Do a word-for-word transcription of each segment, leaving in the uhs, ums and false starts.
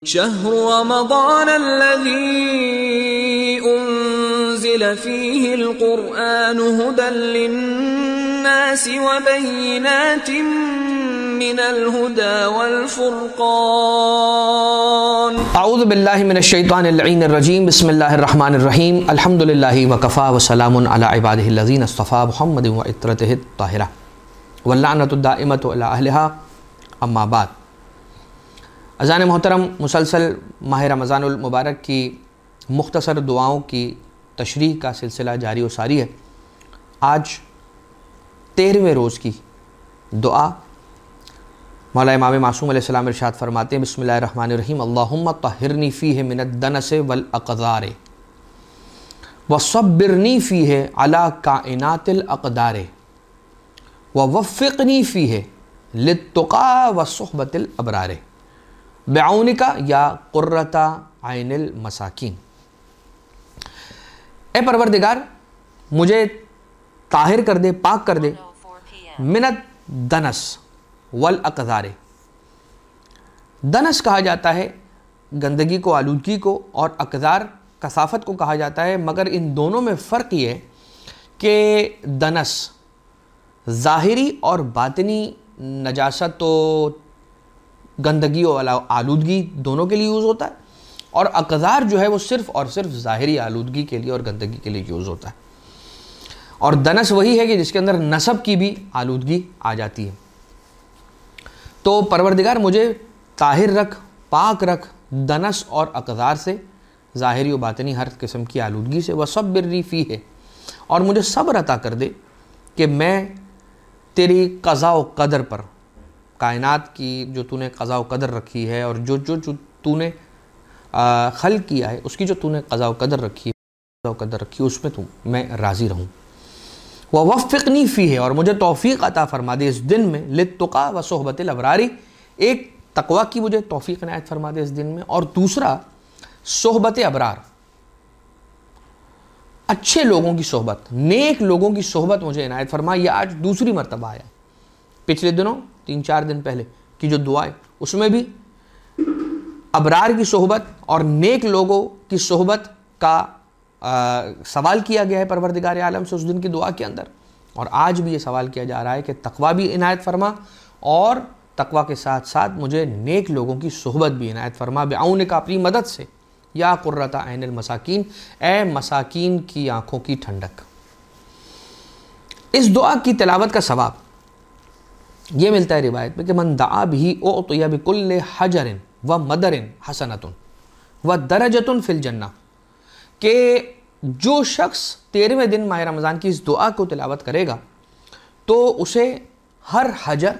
شهر رمضان الذي أنزل فيه القرآن هدى للناس وبينات من الهدى والفرقان اعوذ باللہ من الشیطان اللعین الرجیم بسم اللہ الرحمن الرحیم الحمد للہ وکفا وسلام علی عبادہ الذین اصطفى محمد وعطرتہ الطاہرہ واللعنۃ الدائمۃ علی اہلہا اما بعد۔ اذان محترم، مسلسل ماہ رمضان المبارک کی مختصر دعاؤں کی تشریح کا سلسلہ جاری و ساری ہے۔ آج تیرہویں روز کی دعا مولا امام معصوم علیہ السلام ارشاد فرماتے ہیں، بسم اللہ الرحمن الرحیم، اللہم طہرنی فیہ من الدنس والاقذار وصبرنی فیہ علی کائنات الاقدار ووفقنی فیہ للتقی وصحبت الابرار بعونکا یا قرۃ عین المساکین۔ اے پروردگار، مجھے طاہر کر دے، پاک کر دے، من الدنس والاقذار۔ دنس کہا جاتا ہے گندگی کو، آلودگی کو، اور اقذار کثافت کو کہا جاتا ہے، مگر ان دونوں میں فرق یہ ہے کہ دنس ظاہری اور باطنی نجاست و گندگی اور آلودگی دونوں کے لیے یوز ہوتا ہے، اور اقذار جو ہے وہ صرف اور صرف ظاہری آلودگی کے لیے اور گندگی کے لیے یوز ہوتا ہے۔ اور دنس وہی ہے کہ جس کے اندر نسب کی بھی آلودگی آ جاتی ہے۔ تو پروردگار مجھے طاہر رکھ، پاک رکھ دنس اور اقذار سے، ظاہری و باطنی ہر قسم کی آلودگی سے، وصبرنی فیہ، اور مجھے صبر عطا کر دے کہ میں تیری قضاء و قدر پر، کائنات کی جو تو نے قضاء و قدر رکھی ہے اور جو جو جو تو نے خلق کیا ہے اس کی جو تو نے قضاء و قدر رکھی ہے قضاء و قدر رکھی ہے اس میں تو میں راضی رہوں۔ ووفقنی فیہ، اور مجھے توفیق عطا فرما دے اس دن میں، للتقی وصحبت الابرار، ایک تقوی کی مجھے توفیق عنایت فرما دے اس دن میں، اور دوسرا صحبت ابرار، اچھے لوگوں کی صحبت، نیک لوگوں کی صحبت مجھے عنایت فرما۔ یہ آج دوسری مرتبہ آیا، پچھلے دنوں تین چار دن پہلے کی جو دعا ہے اس میں بھی ابرار کی صحبت اور نیک لوگوں کی صحبت کا سوال کیا گیا ہے پروردگار عالم سے اس دن کی دعا کے اندر، اور آج بھی یہ سوال کیا جا رہا ہے کہ تقوی بھی عنایت فرما، اور تقوی کے ساتھ ساتھ مجھے نیک لوگوں کی صحبت بھی عنایت فرما، بعونک، اپنی مدد سے، یا قرۃ عین المساکین، اے مساکین کی آنکھوں کی ٹھنڈک۔ اس دعا کی تلاوت کا ثواب یہ ملتا ہے روایت میں کہ من دعا بہ اعطی بکل حجر و مدر حسنۃ و درجۃ فی الجنہ، کہ جو شخص تیرہویں دن ماہ رمضان کی اس دعا کو تلاوت کرے گا تو اسے ہر حجر،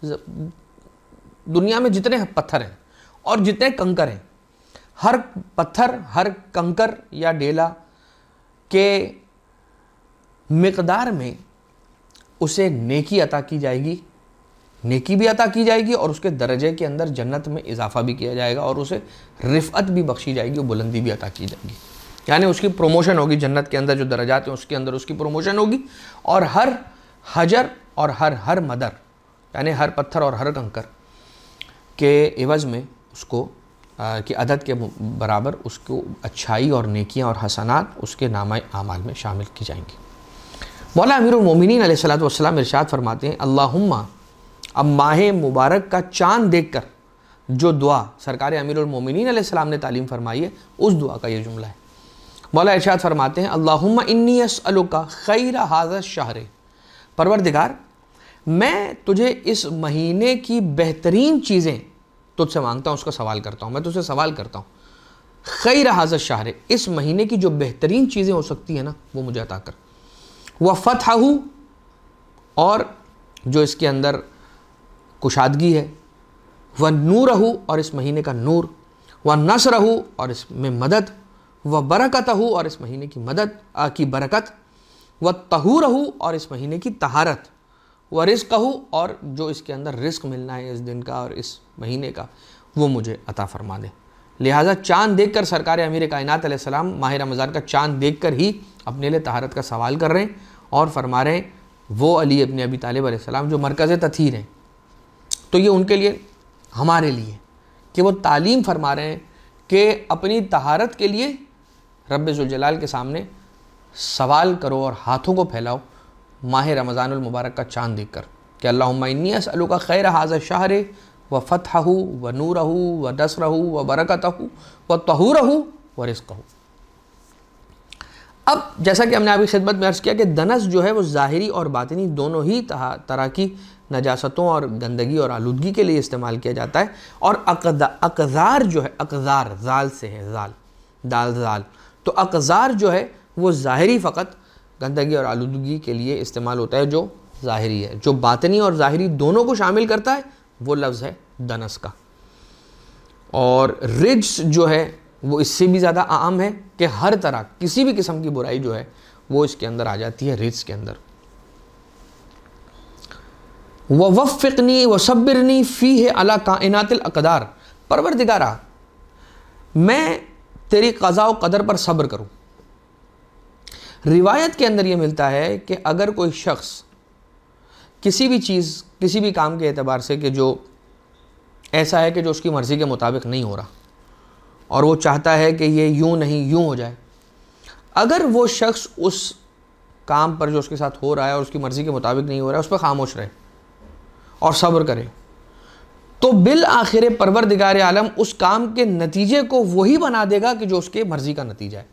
دنیا میں جتنے پتھر ہیں اور جتنے کنکر ہیں، ہر پتھر، ہر کنکر یا ڈیلا کے مقدار میں اسے نیکی عطا کی جائے گی، نیکی بھی عطا کی جائے گی، اور اس کے درجے کے اندر جنت میں اضافہ بھی کیا جائے گا، اور اسے رفعت بھی بخشی جائے گی، اور بلندی بھی عطا کی جائے گی، یعنی اس کی پروموشن ہوگی، جنت کے اندر جو درجات ہیں اس کے اندر اس کی پروموشن ہوگی، اور ہر حجر اور ہر ہر مدر، یعنی ہر پتھر اور ہر کنکر کے عوض میں اس کو کی عدد کے برابر اس کو اچھائی اور نیکیاں اور حسنات اس کے نامہ اعمال میں شامل کی جائیں گی۔ مولا امیر المومنین علیہ الصلوۃ والسلام ارشاد فرماتے ہیں، اللہم، اب ماہ مبارک کا چاند دیکھ کر جو دعا سرکار امیر المومنین علیہ السلام نے تعلیم فرمائی ہے اس دعا کا یہ جملہ ہے۔ مولا ارشاد فرماتے ہیں، اللہم انی اسألک خیر ھذا الشہر، پروردگار میں تجھے اس مہینے کی بہترین چیزیں تجھ سے مانگتا ہوں، اس کا سوال کرتا ہوں، میں تجھ سے سوال کرتا ہوں، خیر ھذا الشہر، اس مہینے کی جو بہترین چیزیں ہو سکتی ہیں نا وہ مجھے عطا کر، وفتحہ، اور جو اس کے اندر کشادگی ہے، وَنُورَهُ، اور اس مہینے کا نور، وَنَصْرَهُ، اور اس میں مدد، وَبَرَكَتَهُ، اور اس مہینے کی مدد کی برکت، وَطَّهُورَهُ، اور اس مہینے کی طہارت، وَرِزْقَهُ، اور جو اس کے اندر رزق ملنا ہے اس دن کا اور اس مہینے کا وہ مجھے عطا فرما دے۔ لہٰذا چاند دیکھ کر سرکار امیر کائنات علیہ السلام ماہ رمضان کا چاند دیکھ کر ہی اپنے لیے طہارت کا سوال کر رہے ہیں، اور فرما رہے ہیں وہ علی ابن ابی طالب علیہ السلام جو مرکز تطہیر ہیں، تو یہ ان کے لیے، ہمارے لیے، کہ کہ وہ تعلیم فرما رہے ہیں کہ اپنی طہارت کے لیے رب ذوالجلال کے سامنے سوال کرو اور ہاتھوں کو پھیلاؤ ماہ رمضان المبارک کا چاند دیکھ کر کہ اللہم انی اسألک خیر ھذا الشہر و فتحہ و نورہ و نصرہ و برکتہ و طہورہ و رزقہ. اب جیسا کہ ہم نے آپ کی خدمت میں عرض کیا کہ دنس جو ہے وہ ظاہری اور باطنی دونوں ہی طرح کی نجاستوں اور گندگی اور آلودگی کے لیے استعمال کیا جاتا ہے. اور اقذار جو ہے، اقذار زال سے ہے، زال دال زال، تو اقذار جو ہے وہ ظاہری فقط گندگی اور آلودگی کے لیے استعمال ہوتا ہے جو ظاہری ہے. جو باطنی اور ظاہری دونوں کو شامل کرتا ہے وہ لفظ ہے دنس کا. اور رجس جو ہے وہ اس سے بھی زیادہ عام ہے کہ ہر طرح کسی بھی قسم کی برائی جو ہے وہ اس کے اندر آ جاتی ہے رجس کے اندر. وَوَفِّقْنِي وَصَبِّرْنِي فِيهِ عَلَى کائنات الاقدار. پروردگارا میں تیری قضاء و قدر پر صبر کروں. روایت کے اندر یہ ملتا ہے کہ اگر کوئی شخص کسی بھی چیز کسی بھی کام کے اعتبار سے کہ جو ایسا ہے کہ جو اس کی مرضی کے مطابق نہیں ہو رہا اور وہ چاہتا ہے کہ یہ یوں نہیں یوں ہو جائے، اگر وہ شخص اس کام پر جو اس کے ساتھ ہو رہا ہے اور اس کی مرضی کے مطابق نہیں ہو رہا ہے اس پر خاموش رہے اور صبر کرے، تو بالآخر پروردگار عالم اس کام کے نتیجے کو وہی بنا دے گا کہ جو اس کے مرضی کا نتیجہ ہے.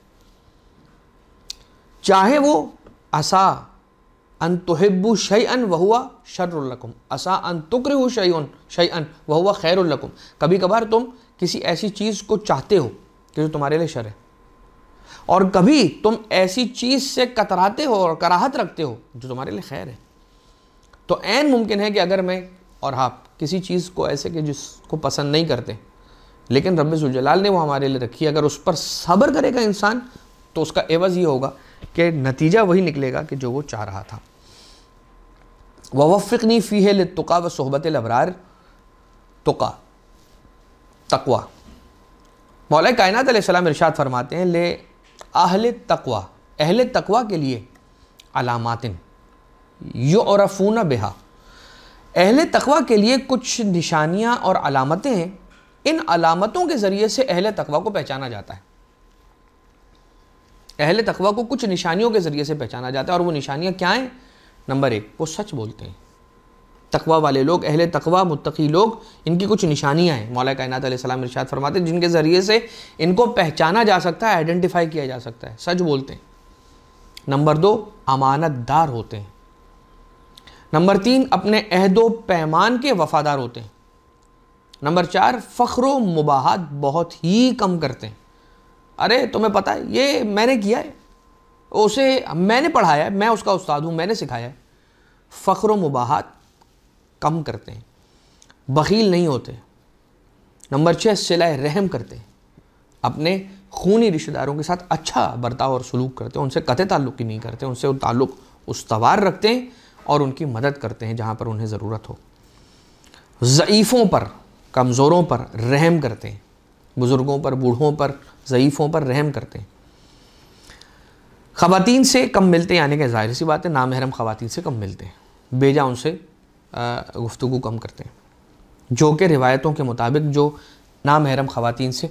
چاہے وہ عسا ان تحبوا شیئا وہو شر لکم، عسا ان تکرہوا شیئا شیئا وہو خیر لکم. کبھی کبھار تم کسی ایسی چیز کو چاہتے ہو کہ جو تمہارے لیے شر ہے، اور کبھی تم ایسی چیز سے کتراتے ہو اور کراہت رکھتے ہو جو تمہارے لیے خیر ہے. تو عین ممکن ہے کہ اگر میں اور آپ کسی چیز کو ایسے کہ جس کو پسند نہیں کرتے لیکن رب ذوالجلال نے وہ ہمارے لیے رکھی، اگر اس پر صبر کرے گا انسان تو اس کا عوض یہ ہوگا کہ نتیجہ وہی نکلے گا کہ جو وہ چاہ رہا تھا. وَوَفِّقْنِي فِيهِ لِلتُّقَى وَصُحْبَةِ الْأَبْرَارِ. تقا، تقوی. مولا کائنات علیہ السلام ارشاد فرماتے ہیں لے اہل تقوی، اہل تقوی کے لیے علامات یعرفون بہا. اہل تقوی کے لیے کچھ نشانیاں اور علامتیں ہیں، ان علامتوں کے ذریعے سے اہل تقوی کو پہچانا جاتا ہے. اہل تقوی کو کچھ نشانیوں کے ذریعے سے پہچانا جاتا ہے، اور وہ نشانیاں کیا ہیں؟ نمبر ایک، وہ سچ بولتے ہیں. تقوی والے لوگ، اہل تقوی متقی لوگ، ان کی کچھ نشانیاں ہیں. مولا کائنات علیہ السلام ارشاد فرماتے ہیں جن کے ذریعے سے ان کو پہچانا جا سکتا ہے، آئیڈینٹیفائی کیا جا سکتا ہے. سچ بولتے ہیں. نمبر دو، امانت دار ہوتے ہیں. نمبر تین، اپنے عہد و پیمان کے وفادار ہوتے ہیں. نمبر چار، فخر و مباحات بہت ہی کم کرتے ہیں. ارے تمہیں پتہ ہے یہ میں نے کیا ہے، اسے میں نے پڑھایا ہے، میں اس کا استاد ہوں، میں نے سکھایا ہے. فخر و مباحات کم کرتے ہیں. بخیل نہیں ہوتے. نمبر چھ، صلہ رحم کرتے ہیں. اپنے خونی رشتہ داروں کے ساتھ اچھا برتاؤ اور سلوک کرتے ہیں، ان سے قطع تعلق کی نہیں کرتے، ان سے تعلق استوار رکھتے ہیں اور ان کی مدد کرتے ہیں جہاں پر انہیں ضرورت ہو. ضعیفوں پر، کمزوروں پر رحم کرتے ہیں. بزرگوں پر، بوڑھوں پر، ضعیفوں پر رحم کرتے ہیں. خواتین سے کم ملتے ہیں، یعنی کہ ظاہر سی بات ہے نامحرم خواتین سے کم ملتے ہیں، بیجا ان سے گفتگو کم کرتے ہیں. جو کہ روایتوں کے مطابق جو نامحرم خواتین سے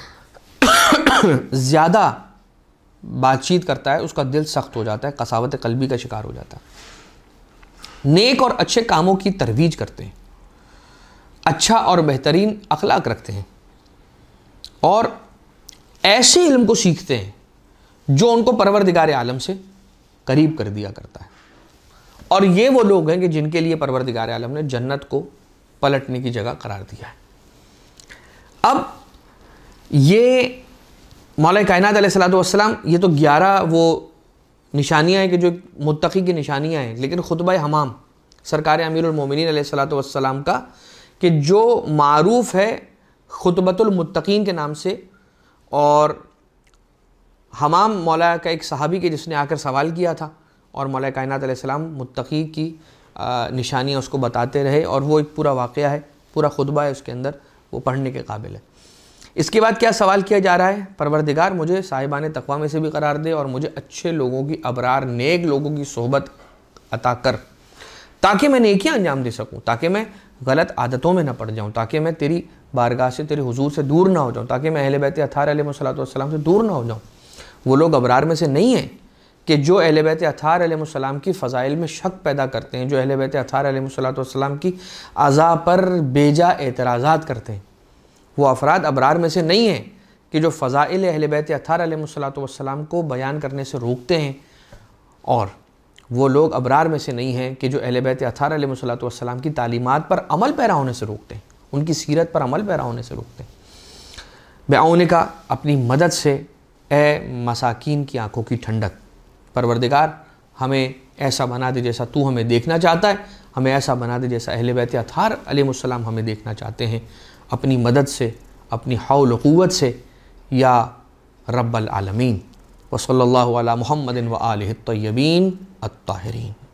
زیادہ بات چیت کرتا ہے اس کا دل سخت ہو جاتا ہے، قساوت قلبی کا شکار ہو جاتا ہے. نیک اور اچھے کاموں کی ترویج کرتے ہیں، اچھا اور بہترین اخلاق رکھتے ہیں، اور ایسے علم کو سیکھتے ہیں جو ان کو پروردگار عالم سے قریب کر دیا کرتا ہے. اور یہ وہ لوگ ہیں کہ جن کے لیے پروردگار عالم نے جنت کو پلٹنے کی جگہ قرار دیا ہے. اب یہ مولا کائنات علیہ الصلوۃ والسلام، یہ تو گیارہ وہ نشانیاں ہیں کہ جو متقی کی نشانیاں ہیں، لیکن خطبہ حمام سرکار امیر المومنین علیہ الصلوۃ والسلام کا کہ جو معروف ہے خطبۃ المتقین کے نام سے، اور حمام مولا کا ایک صحابی کے جس نے آ کر سوال کیا تھا اور مولا کائنات علیہ السلام متقی کی نشانیاں اس کو بتاتے رہے، اور وہ ایک پورا واقعہ ہے، پورا خطبہ ہے اس کے اندر، وہ پڑھنے کے قابل ہے. اس کے بعد کیا سوال کیا جا رہا ہے؟ پروردگار مجھے صاحبان تقوی میں سے بھی قرار دے اور مجھے اچھے لوگوں کی، ابرار نیک لوگوں کی صحبت عطا کر، تاکہ میں نیکیاں انجام دے سکوں، تاکہ میں غلط عادتوں میں نہ پڑ جاؤں، تاکہ میں تیری بارگاہ سے، تیرے حضور سے دور نہ ہو جاؤں، تاکہ میں اہل بیت اطہار علیہ السلام سے دور نہ ہو جاؤں۔ وہ لوگ ابرار میں سے نہیں ہیں کہ جو اہل بیت اطہار علیہ السلام کی فضائل میں شک پیدا کرتے ہیں، جو اہل بیت اطہار علیہ السلام کی اعضاء پر بیجا اعتراضات کرتے ہیں۔ وہ افراد ابرار میں سے نہیں ہیں کہ جو فضائل اہل بیت اطہار علیہ السلام کو بیان کرنے سے روکتے ہیں، اور وہ لوگ ابرار میں سے نہیں ہیں کہ جو اہل بیت اطہار علیہ السلام کی تعلیمات پر عمل پیرا ہونے سے روکتے ہیں، ان کی سیرت پر عمل پیرا ہونے سے روکتے ہیں۔ بعونکا، اپنی مدد سے اے مساکین کی آنکھوں کی ٹھنڈک، پروردگار ہمیں ایسا بنا دے جیسا تو ہمیں دیکھنا چاہتا ہے، ہمیں ایسا بنا دے جیسا اہل بیت اطہار علیہ السلام ہمیں دیکھنا چاہتے ہیں، اپنی مدد سے، اپنی حول و قوت سے، یا رب العالمین۔ وصلی اللہ علی محمد و آلہ الطیبین الطاہرین۔